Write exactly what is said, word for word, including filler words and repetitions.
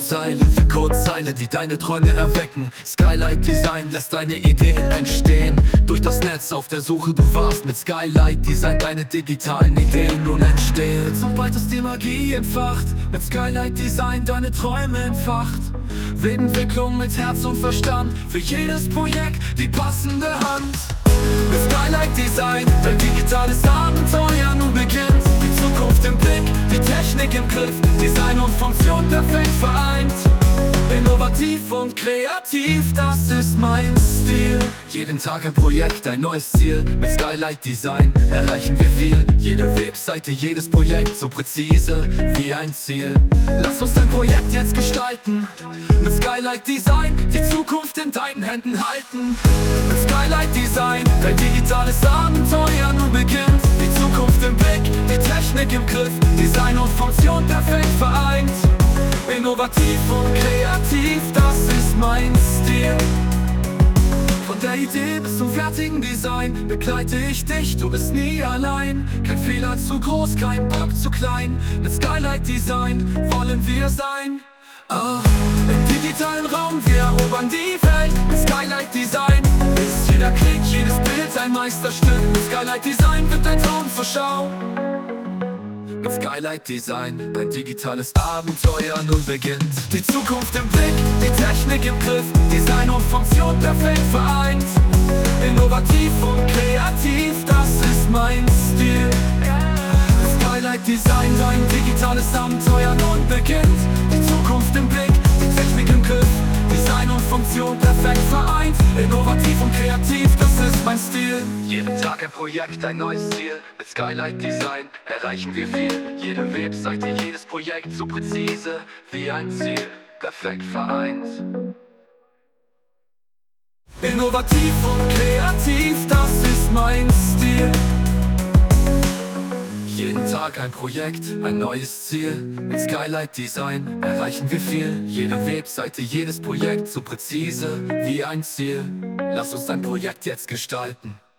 Codezeile für Codezeile, die deine Träume erwecken. Skylight Design lässt deine Ideen entstehen. Durch das Netz auf der Suche du warst, mit Skylight Design deine digitalen Ideen nun entstehen. Sobald es dir Magie entfacht, mit Skylight Design deine Träume entfacht. Webentwicklung mit Herz und Verstand, für jedes Projekt die passende Hand. Mit Skylight Design dein digitales Abenteuer nun beginnt. Die Zukunft im Blick, die Technik im Griff, Design und Funktion perfekt vereint. Innovativ und kreativ, das ist mein Stil. Jeden Tag ein Projekt, ein neues Ziel. Mit Skylight Design erreichen wir viel. Jede Webseite, jedes Projekt so präzise wie ein Ziel. Lass uns dein Projekt jetzt gestalten. Mit Skylight Design die Zukunft in deinen Händen halten. Mit Skylight Design dein digitales Abenteuer nun beginnt. Die Zukunft im Blick, die Technik im Griff, Design und Funktion perfekt vereint. Innovativ und kreativ, das ist mein Stil. Von der Idee bis zum fertigen Design begleite ich dich, du bist nie allein. Kein Fehler zu groß, kein Bug zu klein. Mit Skylight Design wollen wir sein. Oh, im digitalen Raum, wir erobern die Welt. Mit Skylight Design ist jeder Klick, jedes Bild ein Meisterstück. Mit Skylight Design wird dein Traum zur Schau. Mit Skylight Design dein digitales Abenteuer nun beginnt. Die Zukunft im Blick, die Technik im Griff, Design und Funktion perfekt vereint. Innovativ und kreativ, das ist mein Stil. Mit Skylight Design dein digitales Abenteuer nun beginnt. Die Zukunft im Blick, die Technik im Griff, Design und Funktion perfekt vereint. Innovativ und kreativ, das ist mein Stil. Jeden Tag ein Projekt, ein neues Ziel. Mit Skylight Design erreichen wir viel. Jede Webseite, jedes Projekt so präzise wie ein Ziel. Perfekt vereint. Innovativ und kreativ, das ist mein Stil. Jeden Tag ein Projekt, ein neues Ziel. Mit Skylight Design erreichen wir viel. Jede Webseite, jedes Projekt so präzise wie ein Ziel. Lass uns dein Projekt jetzt gestalten.